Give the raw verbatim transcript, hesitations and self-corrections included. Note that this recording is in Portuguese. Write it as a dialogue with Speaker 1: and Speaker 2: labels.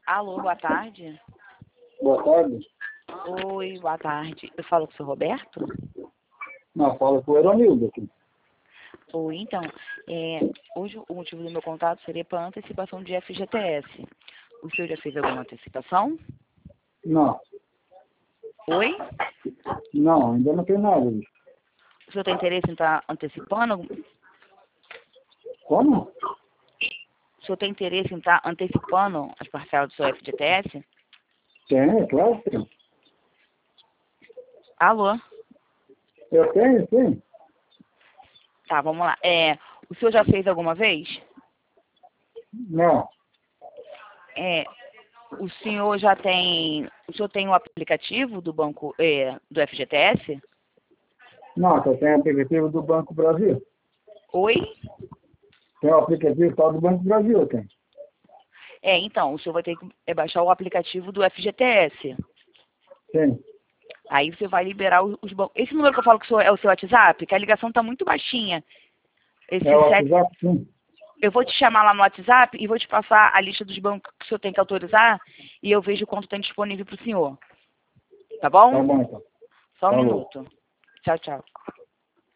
Speaker 1: Alô, boa tarde.
Speaker 2: Boa tarde.
Speaker 1: Oi, boa tarde. Eu falo com o senhor Roberto?
Speaker 2: Não, fala com o Eronildo aqui.
Speaker 1: Oi, então, é, hoje o motivo do meu contato seria para antecipação de F G T S. O senhor já fez alguma antecipação?
Speaker 2: Não,
Speaker 1: Oi?
Speaker 2: não, ainda não tem nada disso.
Speaker 1: O senhor tem interesse em estar antecipando?
Speaker 2: Como?
Speaker 1: O senhor tem interesse em estar antecipando as parcelas do seu F G T S?
Speaker 2: Tem, claro que tem.
Speaker 1: Alô?
Speaker 2: Eu tenho, sim.
Speaker 1: Tá, vamos lá. É, o senhor já fez alguma vez?
Speaker 2: Não,
Speaker 1: É, o senhor já tem... O senhor tem o aplicativo do banco, é, do F G T S?
Speaker 2: não, só tem aplicativo do Banco Brasil.
Speaker 1: Oi?
Speaker 2: Tem o aplicativo tal do Banco Brasil, tem.
Speaker 1: É, então, o senhor vai ter que é, baixar o aplicativo do F G T S.
Speaker 2: Tem.
Speaker 1: Aí você vai liberar os, os bancos. Esse número que eu falo que o senhor é o seu WhatsApp, que a ligação está muito baixinha. Esse
Speaker 2: É o
Speaker 1: sete...
Speaker 2: WhatsApp, sim.
Speaker 1: Eu vou te chamar lá no WhatsApp e vou te passar a lista dos bancos que o senhor tem que autorizar e eu vejo quanto tem disponível para o senhor. Tá bom?
Speaker 2: Tá bom, então.
Speaker 1: Só um
Speaker 2: Falou.
Speaker 1: minuto. Tchau, tchau.